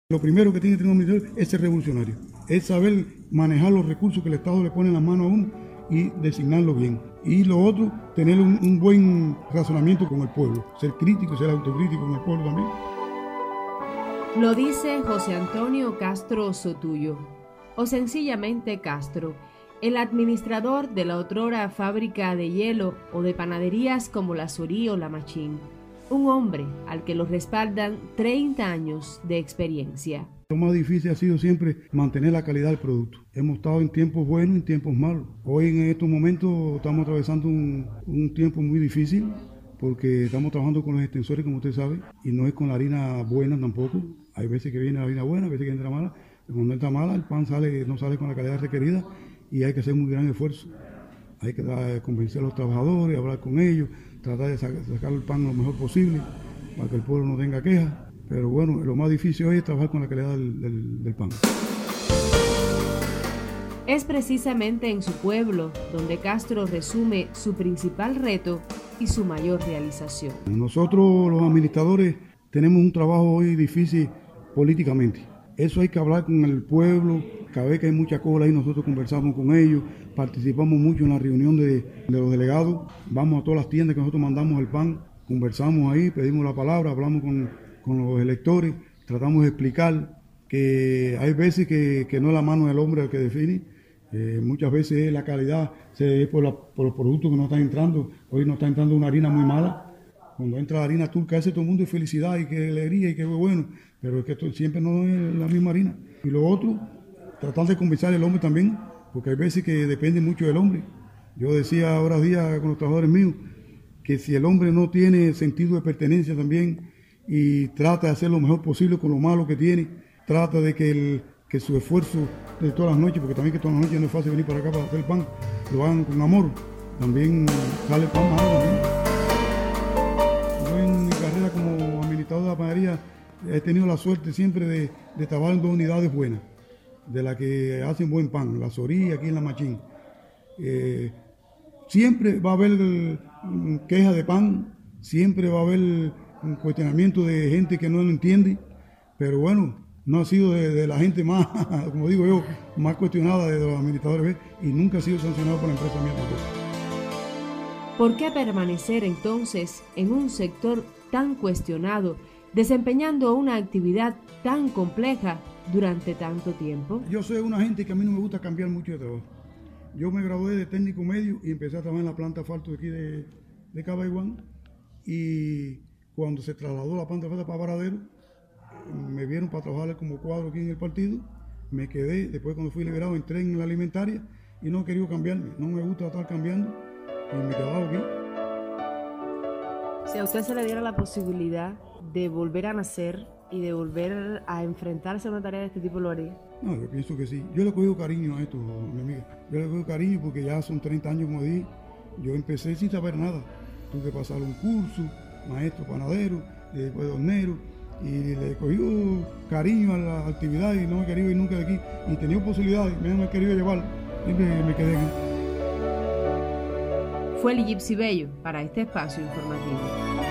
Lo primero que tiene que tener un administrador es ser revolucionario, es saber manejar los recursos que el Estado le pone en las manos a uno y designarlo bien. Y lo otro, tener un buen razonamiento con el pueblo, ser crítico, ser autocrítico con el pueblo también. Lo dice José Antonio Castro Sotuyo, o sencillamente Castro, el administrador de la otrora fábrica de hielo o de panaderías como la Sorí o la Machín. Un hombre al que lo respaldan 30 años de experiencia. Lo más difícil ha sido siempre mantener la calidad del producto. Hemos estado en tiempos buenos y en tiempos malos. Hoy en estos momentos estamos atravesando un tiempo muy difícil porque estamos trabajando con los extensores, como usted sabe, y no es con la harina buena tampoco. Hay veces que viene la harina buena, veces que entra mala. Cuando entra mala, el pan no sale con la calidad requerida y hay que hacer un gran esfuerzo. Hay que convencer a los trabajadores, hablar con ellos, tratar de sacar el pan lo mejor posible para que el pueblo no tenga quejas. Pero bueno, lo más difícil hoy es trabajar con la calidad del pan. Es precisamente en su pueblo donde Castro resume su principal reto y su mayor realización. Nosotros los administradores tenemos un trabajo hoy difícil políticamente. Eso hay que hablar con el pueblo. Cada vez que hay mucha cola ahí, nosotros conversamos con ellos, participamos mucho en la reunión de los delegados, vamos a todas las tiendas que nosotros mandamos el pan, conversamos ahí, pedimos la palabra, hablamos con los electores, tratamos de explicar que hay veces que no es la mano del hombre el que define, muchas veces es la calidad, es por los productos que nos están entrando. Hoy nos está entrando una harina muy mala. Cuando entra la harina turca, ese todo el mundo es felicidad y que alegría y que bueno, pero es que esto siempre no es la misma harina. Y lo otro, tratar de convencer al hombre también, porque hay veces que depende mucho del hombre. Yo decía ahora día con los trabajadores míos, que si el hombre no tiene sentido de pertenencia también y trata de hacer lo mejor posible con lo malo que tiene, trata de que su esfuerzo de todas las noches, porque también que todas las noches no es fácil venir para acá para hacer el pan, lo hagan con amor, también sale el pan malo también. En mi carrera como administrador de la panadería he tenido la suerte siempre de trabajar en 2 unidades buenas, de las que hacen buen pan, la Sorí aquí en la Machín. Siempre va a haber queja de pan, siempre va a haber un cuestionamiento de gente que no lo entiende, pero bueno, no ha sido de la gente más, como digo yo, más cuestionada de los administradores y nunca ha sido sancionado por la empresa mía tampoco. ¿Por qué permanecer entonces en un sector tan cuestionado, desempeñando una actividad tan compleja durante tanto tiempo? Yo soy una gente que a mí no me gusta cambiar mucho de trabajo. Yo me gradué de técnico medio y empecé a trabajar en la planta asfalto de aquí de Cabaiguán, y cuando se trasladó la planta asfalto para Varadero, me vieron para trabajar como cuadro aquí en el partido, me quedé, después cuando fui liberado entré en la alimentaria y no he querido cambiarme, no me gusta estar cambiando. Y me quedaba aquí. Si a usted se le diera la posibilidad de volver a nacer y de volver a enfrentarse a una tarea de este tipo, ¿lo haría? No, yo pienso que sí. Yo le he cogido cariño a esto, mi amiga. Yo le he cogido cariño porque ya son 30 años, como dije. Yo empecé sin saber nada. Tuve que pasar un curso, maestro panadero, después hornero, y le he cogido cariño a la actividad y no me he querido ir nunca de aquí. Y he tenido posibilidades, me he querido llevar, siempre me quedé aquí. Fue el Gypsy Bello para este espacio informativo.